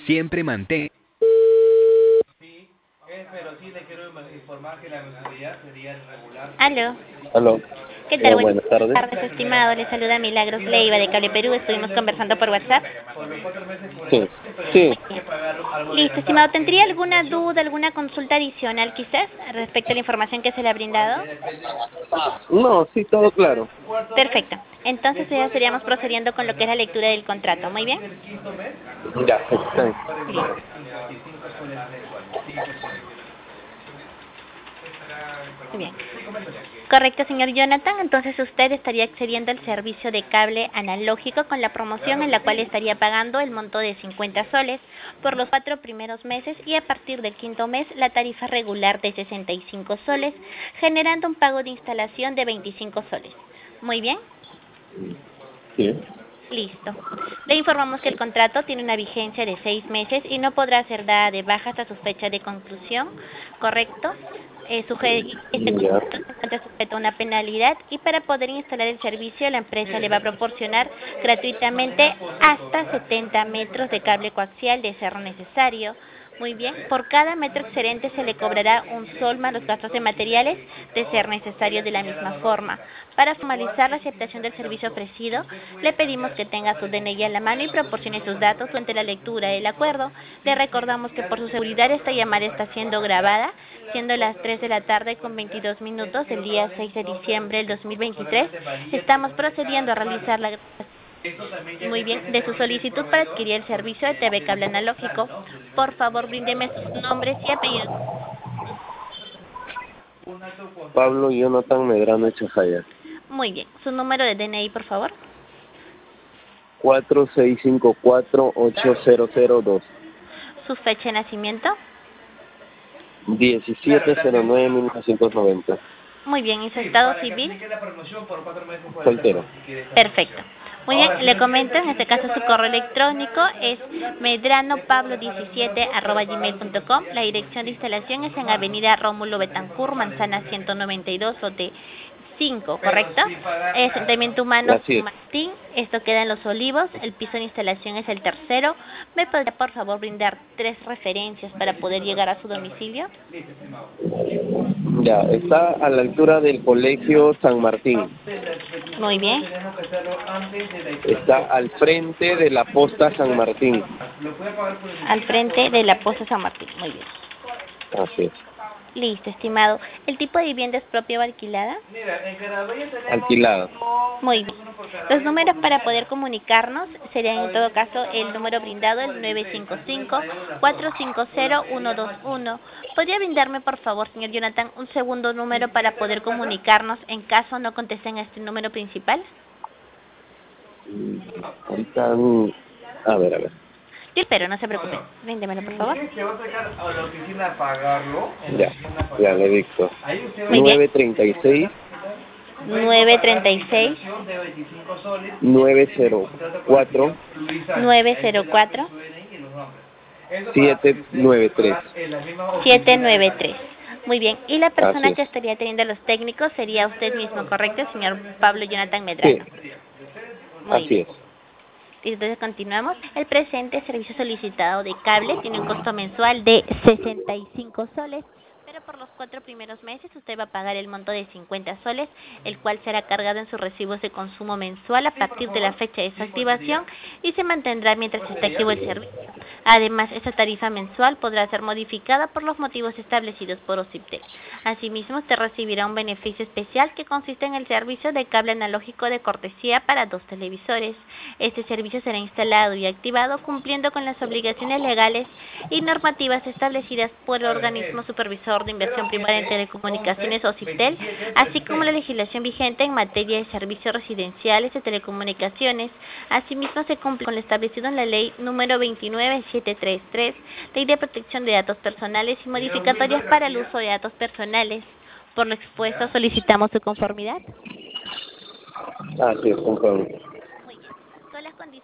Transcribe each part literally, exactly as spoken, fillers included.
Siempre mantén. Sí, eh, pero sí le quiero informar que la mensualidad sería regular. Aló. Aló. ¿Qué Eh, tal? buenas tardes. Buenas tardes, estimado. Le saluda Milagros Leiva de Cable Perú. Estuvimos conversando por WhatsApp. Por los cuatro meses por Sí, eso, pero sí. hay que pagar algo Listo, adelantado. estimado. ¿Tendría alguna duda, alguna consulta adicional quizás respecto a la información que se le ha brindado? No, sí, todo claro. Perfecto. Entonces ya estaríamos procediendo con lo que es la lectura del contrato. Muy bien. Ya, está bien. Listo. Muy bien. Correcto, señor Jonathan. Entonces usted estaría accediendo al servicio de cable analógico con la promoción en la cual estaría pagando el monto de cincuenta soles por los cuatro primeros meses y a partir del quinto mes la tarifa regular de sesenta y cinco soles, generando un pago de instalación de veinticinco soles. Muy bien. Sí. Listo. Le informamos que el contrato tiene una vigencia de seis meses y no podrá ser dada de baja hasta su fecha de conclusión, ¿correcto? Eh, suje- este Ya. contrato se encuentra sujeto a una penalidad y para poder instalar el servicio la empresa le va a proporcionar gratuitamente hasta setenta metros de cable coaxial de ser necesario. Muy bien, por cada metro excedente se le cobrará un sol más los gastos de materiales de ser necesario de la misma forma. Para formalizar la aceptación del servicio ofrecido, le pedimos que tenga su D N I a la mano y proporcione sus datos durante la lectura del acuerdo. Le recordamos que por su seguridad esta llamada está siendo grabada, siendo las tres de la tarde con veintidós minutos del día seis de diciembre del dos mil veintitrés. Estamos procediendo a realizar la Muy bien, de su solicitud para adquirir el servicio de T V cable analógico. Por favor, bríndeme sus nombres y apellidos. Pablo Jonathan Medrano Echajaya. Muy bien, su número de D N I, por favor. cuatro seis cinco cuatro ocho cero cero dos. Su fecha de nacimiento. diecisiete cero nueve mil novecientos noventa. Muy bien, ¿y su estado civil? Soltero. Perfecto. Muy bien, le comento, en este caso su correo electrónico es medranopablo diecisiete arroba gmail punto com. La dirección de instalación es en Avenida Rómulo Betancourt, Manzana ciento noventa y dos, lote cinco, ¿correcto? Es Asentamiento Humano Así es. Martín, esto queda en Los Olivos, el piso de instalación es el tercero. ¿Me podría por favor brindar tres referencias para poder llegar a su domicilio? Ya, está a la altura del Colegio San Martín. Muy bien. Está al frente de la Posta San Martín. Al frente de la Posta San Martín, muy bien. Así es. Listo, estimado. ¿El tipo de vivienda es propia o alquilada? Alquilada. Muy bien. Los números para poder comunicarnos serían en todo caso el número brindado, el nueve cinco cinco cuatro cinco cero uno dos uno. ¿Podría brindarme, por favor, señor Jonathan, un segundo número para poder comunicarnos en caso no contesten a este número principal? Ahorita, mm, a ver, a ver. Yo espero, no se preocupe. Bríndemelo, por favor. Ya, ya le dicto. Muy bien. nueve treinta y seis nueve treinta y seis nueve cero cuatro nueve cero cuatro siete nueve tres. siete nueve tres. Muy bien. Y la persona Así que es. estaría teniendo los técnicos sería usted mismo, ¿correcto, señor Pablo Jonathan Medrano? Sí, Muy así bien. es. Entonces continuamos. El presente servicio solicitado de cable tiene un costo mensual de sesenta y cinco soles, pero por los cuatro primeros meses usted va a pagar el monto de cincuenta soles, el cual será cargado en sus recibos de consumo mensual a partir de la fecha de su activación y se mantendrá mientras esté activo el servicio. Además, esta tarifa mensual podrá ser modificada por los motivos establecidos por OCIPTEL. Asimismo, usted recibirá un beneficio especial que consiste en el servicio de cable analógico de cortesía para dos televisores. Este servicio será instalado y activado cumpliendo con las obligaciones legales y normativas establecidas por el organismo supervisor de inversión privada en telecomunicaciones OCIPTEL, así como la legislación vigente en materia de servicios residenciales de telecomunicaciones. Asimismo, se cumple con lo establecido en la ley número veintinueve mil setecientos treinta y tres, Ley de Protección de Datos Personales y modificatorias para el uso de datos personales. Por lo expuesto, solicitamos su conformidad. Así es, compadre. Muy bien. Todas las condiciones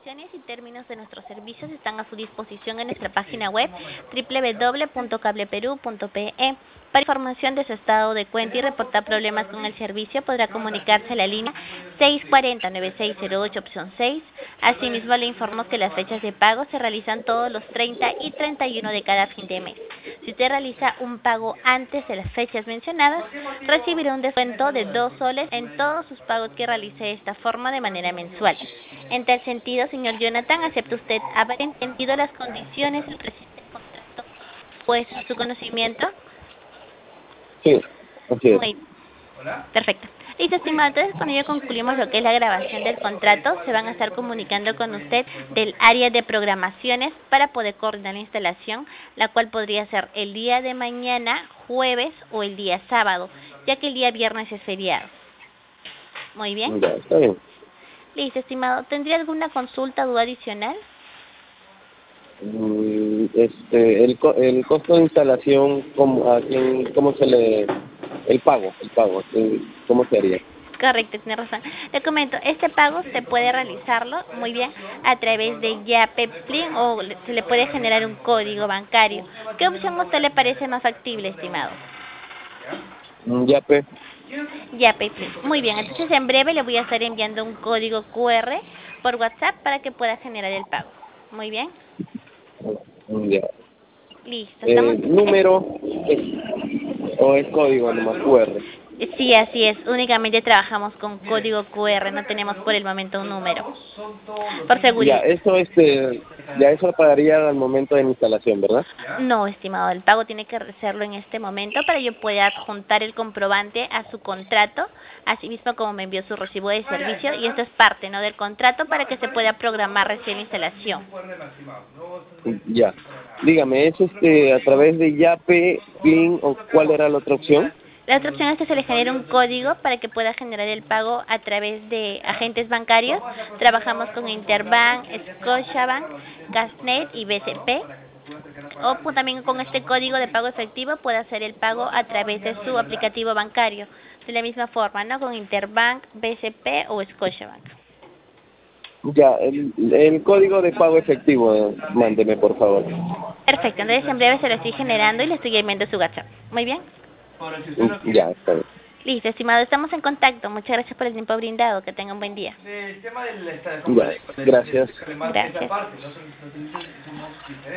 condiciones y términos de nuestros servicios están a su disposición en nuestra página web doble u doble u doble u punto cableperú punto pe. Para información de su estado de cuenta y reportar problemas con el servicio, podrá comunicarse a la línea seis cuatro cero, nueve seis cero ocho, opción seis. Asimismo, le informamos que las fechas de pago se realizan todos los treinta y treinta y uno de cada fin de mes. Si usted realiza un pago antes de las fechas mencionadas, recibirá un descuento de dos soles en todos sus pagos que realice de esta forma de manera mensual. En tal sentido, señor Jonathan, ¿acepta usted haber entendido las condiciones del presente contrato pues a su conocimiento? Sí, así es. Muy perfecto. Listo, estimado. Entonces, con ello concluimos lo que es la grabación del contrato. Se van a estar comunicando con usted del área de programaciones para poder coordinar la instalación, la cual podría ser el día de mañana, jueves o el día sábado, ya que el día viernes es feriado. Muy bien. Ya, está bien. Listo, estimado. ¿Tendría alguna consulta o duda adicional? Mm, Este, el, co- el costo de instalación, ¿cómo, a quién, cómo se le, el pago, el pago, ¿quién- cómo se haría? Correcto, tiene razón. Le comento, este pago se puede realizarlo muy bien a través de Yape Plin o le- se le puede generar un código bancario. ¿Qué opción a usted le parece más factible, estimado? Mm, Ya, pues, Yape Plin. Muy bien, entonces en breve le voy a estar enviando un código cu erre por WhatsApp para que pueda generar el pago. Muy bien. mm, ya. Listo, estamos... Eh, número es, o es código nomás cu erre. Sí, así es. Únicamente trabajamos con código cu erre, no tenemos por el momento un número. Por Ya, seguridad. eso, este, ya eso lo pagaría al momento de la instalación, ¿verdad? No, estimado, el pago tiene que hacerlo en este momento para yo pueda adjuntar el comprobante a su contrato, así mismo como me envió su recibo de servicio, y esto es parte, ¿no?, del contrato para que se pueda programar recién la instalación. Ya. Dígame, ¿es este a través de Yape, Plin o cuál era la otra opción? La otra opción es que se le genere un código para que pueda generar el pago a través de agentes bancarios. Trabajamos con Interbank, Scotiabank, Cashnet y B C P. O pues, también con este código de pago efectivo puede hacer el pago a través de su aplicativo bancario. De la misma forma, ¿no?, con Interbank, B C P o Scotiabank. Ya, el, el código de pago efectivo, eh, mándeme por favor. Perfecto, entonces en breve se lo estoy generando y le estoy enviando su WhatsApp. Muy bien. Mm, Ya, está bien. Listo, estimado, estamos en contacto. Muchas gracias por el tiempo brindado. Que tenga un buen día. El tema del... Ya, gracias. Gracias.